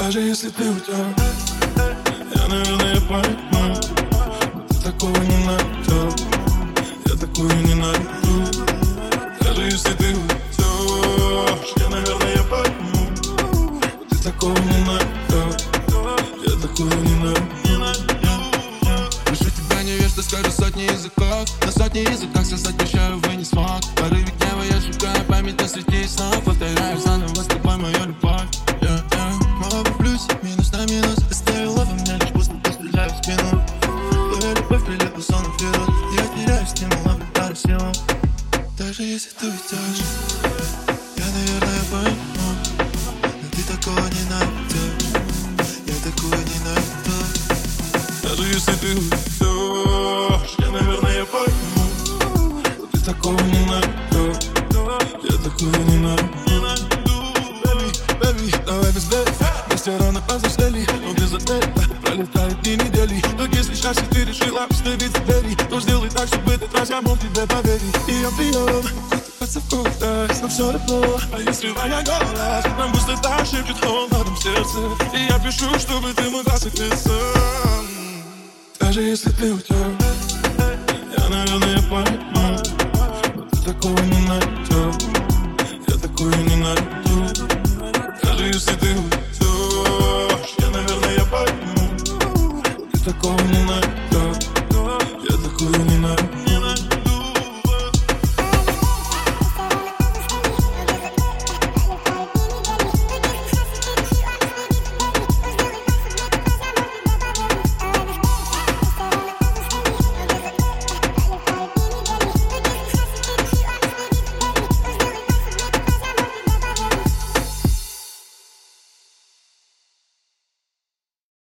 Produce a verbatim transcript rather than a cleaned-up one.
Даже если ты уйдешь, я, наверное, пойму, но ты такого не найдешь, я такую не найду. Даже если ты уйдешь, я, наверное, пойму, но ты такого не найдешь, я такую не найду. Пишу тебя невежда, скажу сотни языков. На сотни языках создать обещаю, вы не смог. В порыве гнева я сжигаю память на среди снов. Повторяю заново с тобой мою любовь, yeah, yeah. Мало в плюсе, минус на минус. Оставила во мне лишь пусто, стреляю в спину. Твоя любовь прилипла сонным вирус. Я теряю стимул, обретаю силу. Даже если ты уйдешь, я, наверное, пойму, но ты такого не найдешь, я такого не найду. Даже если ты уйдешь, я, наверное, пойму, но ты такого не найдешь, я такого не найду. Baby, baby, давай без бэйб, мы все равно повзрослели, но без отеля пролетают дни недели. Так если счастье ты решила остановиться двери, то сделай так, чтобы этот раз я мог тебе поверить. И я прием, кутаться в кофтах, но все равно. А если моя голос, нам пустота шепчет холодом в сердце, и я пишу, чтобы ты могла согреться. Даже если ты уйдешь, я, наверное, пойму, но ты такого не найдешь, я такую не найду. Даже если ты уйдешь, я, наверное, пойму, но ты такого не